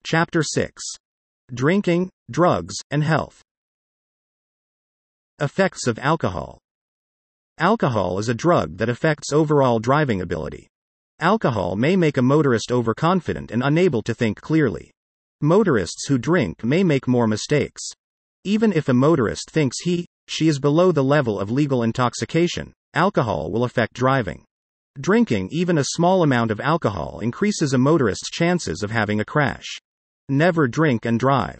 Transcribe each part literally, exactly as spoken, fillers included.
Chapter six. Drinking, Drugs, and Health. Effects of alcohol. Alcohol is a drug that affects overall driving ability. Alcohol may make a motorist overconfident and unable to think clearly. Motorists who drink may make more mistakes. Even if a motorist thinks he, she is below the level of legal intoxication, alcohol will affect driving. Drinking even a small amount of alcohol increases a motorist's chances of having a crash. Never drink and drive.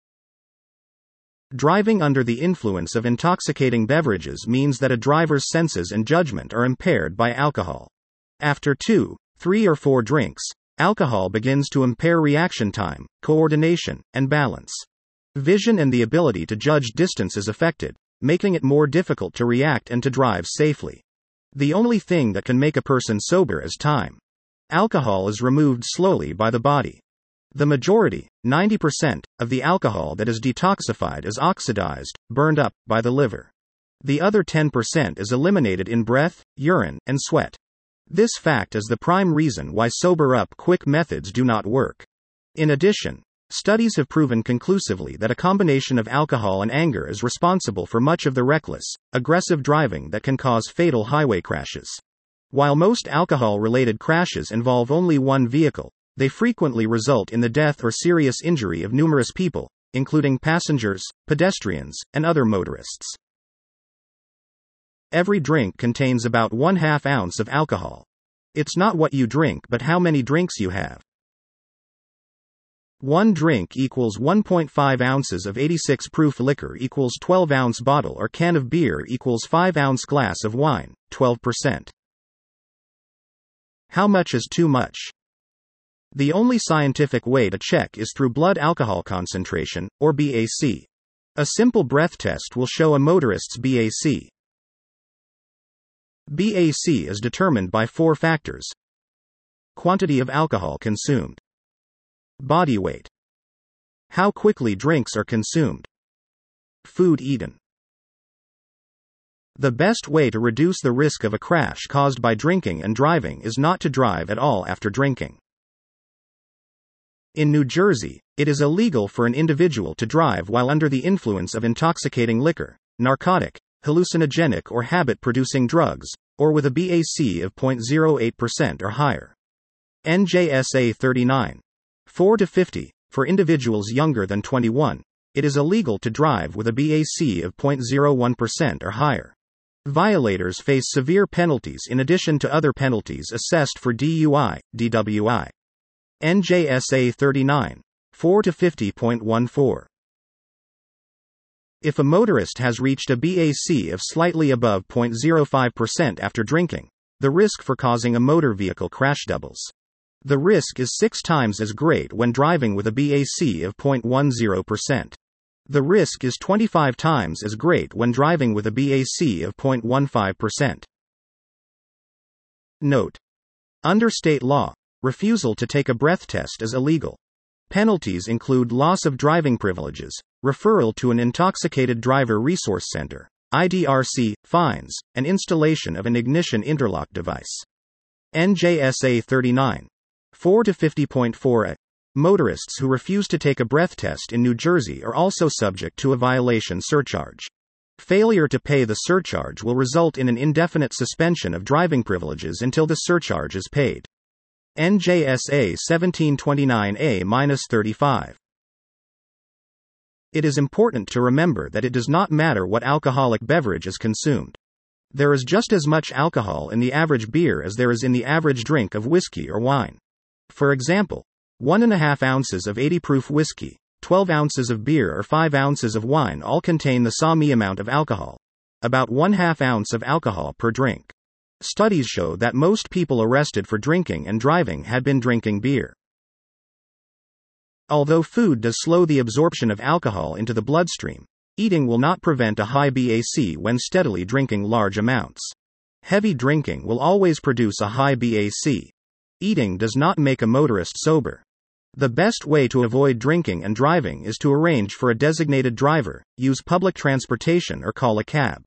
Driving under the influence of intoxicating beverages means that a driver's senses and judgment are impaired by alcohol. After two, three or four drinks, alcohol begins to impair reaction time, coordination, and balance. Vision and the ability to judge distance is affected, making it more difficult to react and to drive safely. The only thing that can make a person sober is time. Alcohol is removed slowly by the body. The majority, ninety percent, of the alcohol that is detoxified is oxidized, burned up, by the liver. The other ten percent is eliminated in breath, urine, and sweat. This fact is the prime reason why sober-up quick methods do not work. In addition, studies have proven conclusively that a combination of alcohol and anger is responsible for much of the reckless, aggressive driving that can cause fatal highway crashes. While most alcohol-related crashes involve only one vehicle, they frequently result in the death or serious injury of numerous people, including passengers, pedestrians, and other motorists. Every drink contains about one half ounce of alcohol. It's not what you drink but how many drinks you have. One drink equals one point five ounces of eighty-six proof liquor equals twelve ounce bottle or can of beer equals five ounce glass of wine, twelve percent. How much is too much? The only scientific way to check is through blood alcohol concentration, or B A C. A simple breath test will show a motorist's B A C. B A C is determined by four factors: quantity of alcohol consumed, body weight, how quickly drinks are consumed, food eaten. The best way to reduce the risk of a crash caused by drinking and driving is not to drive at all after drinking. In New Jersey, it is illegal for an individual to drive while under the influence of intoxicating liquor, narcotic, hallucinogenic or habit-producing drugs, or with a B A C of zero point zero eight percent or higher. N J S A thirty-nine. four to fifty, for individuals younger than twenty-one, it is illegal to drive with a B A C of zero point zero one percent or higher. Violators face severe penalties in addition to other penalties assessed for D U I, D W I. N J S A thirty-nine. four to fifty point one four. If a motorist has reached a B A C of slightly above zero point zero five percent after drinking, the risk for causing a motor vehicle crash doubles. The risk is six times as great when driving with a B A C of zero point one zero percent. The risk is twenty-five times as great when driving with a B A C of zero point one five percent. Note: under state law, refusal to take a breath test is illegal. Penalties include loss of driving privileges, referral to an intoxicated driver resource center, I D R C, fines, and installation of an ignition interlock device. N J S A thirty-nine. four to fifty point four A. Motorists who refuse to take a breath test in New Jersey are also subject to a violation surcharge. Failure to pay the surcharge will result in an indefinite suspension of driving privileges until the surcharge is paid. N J S A seventeen twenty-nine A thirty-five. It is important to remember that it does not matter what alcoholic beverage is consumed. There is just as much alcohol in the average beer as there is in the average drink of whiskey or wine. For example, one and a half ounces of eighty proof whiskey, twelve ounces of beer or five ounces of wine all contain the same amount of alcohol. About one half ounce of alcohol per drink. Studies show that most people arrested for drinking and driving had been drinking beer. Although food does slow the absorption of alcohol into the bloodstream, eating will not prevent a high B A C when steadily drinking large amounts. Heavy drinking will always produce a high B A C. Eating does not make a motorist sober. The best way to avoid drinking and driving is to arrange for a designated driver, use public transportation or call a cab.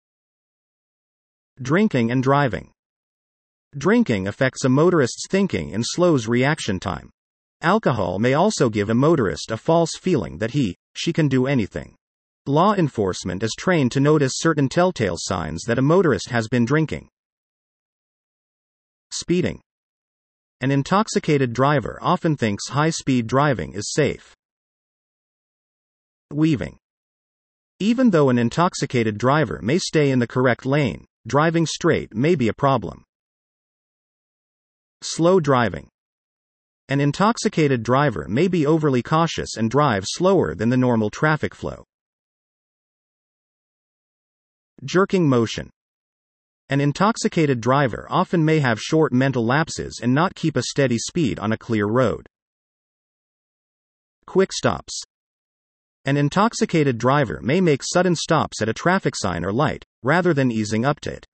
Drinking and driving. Drinking affects a motorist's thinking and slows reaction time. Alcohol may also give a motorist a false feeling that he, she can do anything. Law enforcement is trained to notice certain telltale signs that a motorist has been drinking. Speeding. An intoxicated driver often thinks high-speed driving is safe. Weaving. Even though an intoxicated driver may stay in the correct lane, driving straight may be a problem. Slow driving. An intoxicated driver may be overly cautious and drive slower than the normal traffic flow. Jerking motion. An intoxicated driver often may have short mental lapses and not keep a steady speed on a clear road. Quick stops. An intoxicated driver may make sudden stops at a traffic sign or light, rather than easing up to it.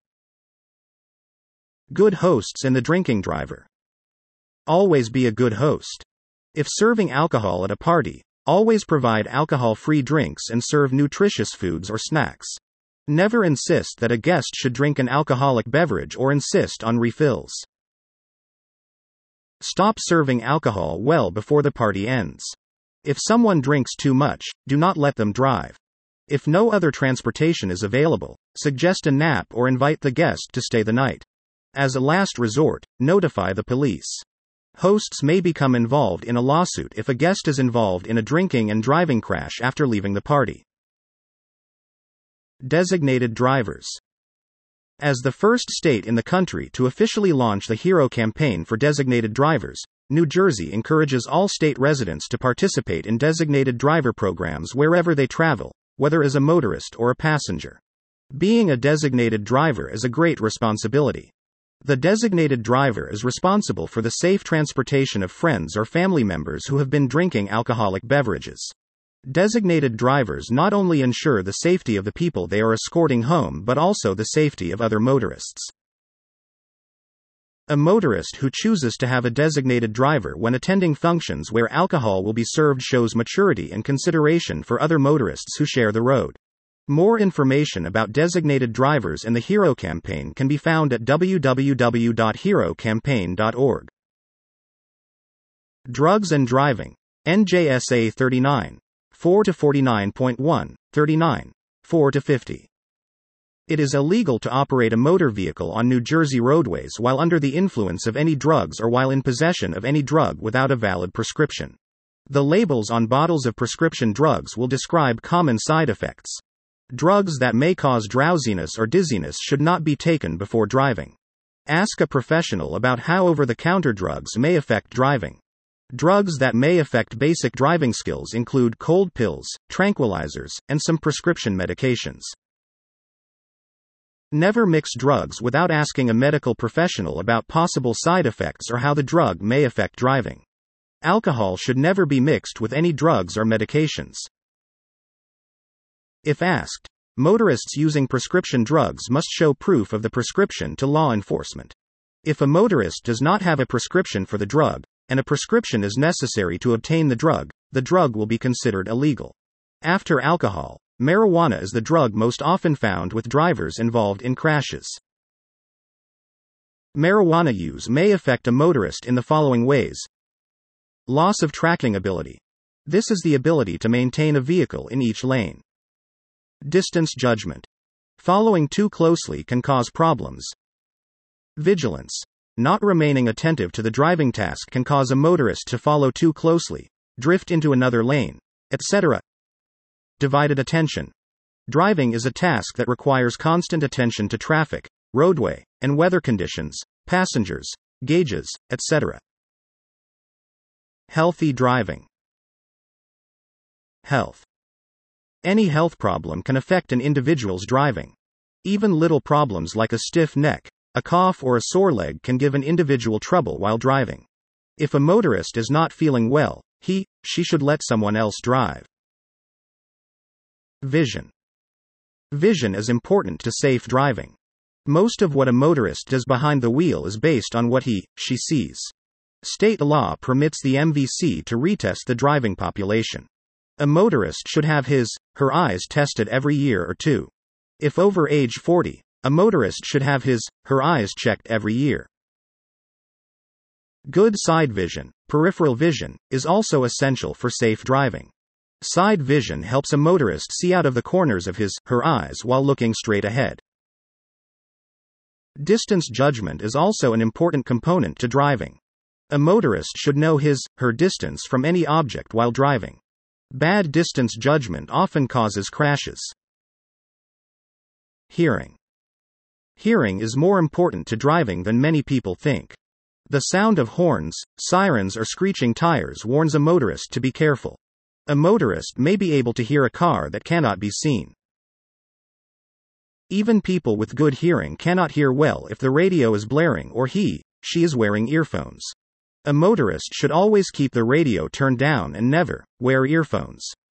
Good hosts and the drinking driver. Always be a good host. If serving alcohol at a party, always provide alcohol-free drinks and serve nutritious foods or snacks. Never insist that a guest should drink an alcoholic beverage or insist on refills. Stop serving alcohol well before the party ends. If someone drinks too much, do not let them drive. If no other transportation is available, suggest a nap or invite the guest to stay the night. As a last resort, notify the police. Hosts may become involved in a lawsuit if a guest is involved in a drinking and driving crash after leaving the party. Designated drivers. As the first state in the country to officially launch the HERO campaign for designated drivers, New Jersey encourages all state residents to participate in designated driver programs wherever they travel, whether as a motorist or a passenger. Being a designated driver is a great responsibility. The designated driver is responsible for the safe transportation of friends or family members who have been drinking alcoholic beverages. Designated drivers not only ensure the safety of the people they are escorting home but also the safety of other motorists. A motorist who chooses to have a designated driver when attending functions where alcohol will be served shows maturity and consideration for other motorists who share the road. More information about designated drivers and the HERO campaign can be found at w w w dot hero campaign dot org. Drugs and driving. N J S A thirty-nine, four to forty-nine point one, thirty-nine, four to fifty. It is illegal to operate a motor vehicle on New Jersey roadways while under the influence of any drugs or while in possession of any drug without a valid prescription. The labels on bottles of prescription drugs will describe common side effects. Drugs that may cause drowsiness or dizziness should not be taken before driving. Ask a professional about how over-the-counter drugs may affect driving. Drugs that may affect basic driving skills include cold pills, tranquilizers, and some prescription medications. Never mix drugs without asking a medical professional about possible side effects or how the drug may affect driving. Alcohol should never be mixed with any drugs or medications. If asked, motorists using prescription drugs must show proof of the prescription to law enforcement. If a motorist does not have a prescription for the drug, and a prescription is necessary to obtain the drug, the drug will be considered illegal. After alcohol, marijuana is the drug most often found with drivers involved in crashes. Marijuana use may affect a motorist in the following ways. Loss of tracking ability. This is the ability to maintain a vehicle in each lane. Distance judgment. Following too closely can cause problems. Vigilance. Not remaining attentive to the driving task can cause a motorist to follow too closely, drift into another lane, et cetera. Divided attention. Driving is a task that requires constant attention to traffic, roadway, and weather conditions, passengers, gauges, et cetera. Healthy driving. Health. Any health problem can affect an individual's driving. Even little problems like a stiff neck, a cough, or a sore leg can give an individual trouble while driving. If a motorist is not feeling well, he, she should let someone else drive. Vision. Vision is important to safe driving. Most of what a motorist does behind the wheel is based on what he, she sees. State law permits the M V C to retest the driving population. A motorist should have his, her eyes tested every year or two. If over age forty, a motorist should have his, her eyes checked every year. Good side vision. peripheral vision, is also essential for safe driving. Side vision helps a motorist see out of the corners of his, her eyes while looking straight ahead. Distance judgment is also an important component to driving. A motorist should know his, her distance from any object while driving. Bad distance judgment often causes crashes. Hearing. Hearing is more important to driving than many people think. The sound of horns, sirens, or screeching tires warns a motorist to be careful. A motorist may be able to hear a car that cannot be seen. Even people with good hearing cannot hear well if the radio is blaring or he, she is wearing earphones. A motorist should always keep the radio turned down and never wear earphones.